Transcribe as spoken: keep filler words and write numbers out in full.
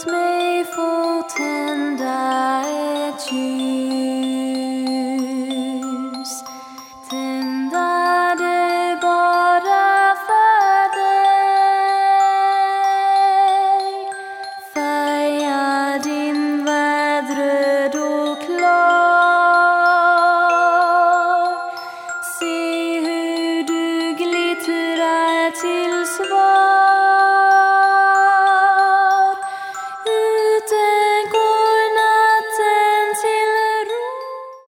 låt mig få tända ett ljus. Tända det bara för dig. Färga din värld röd och klar. Se hur du glittrar till svar.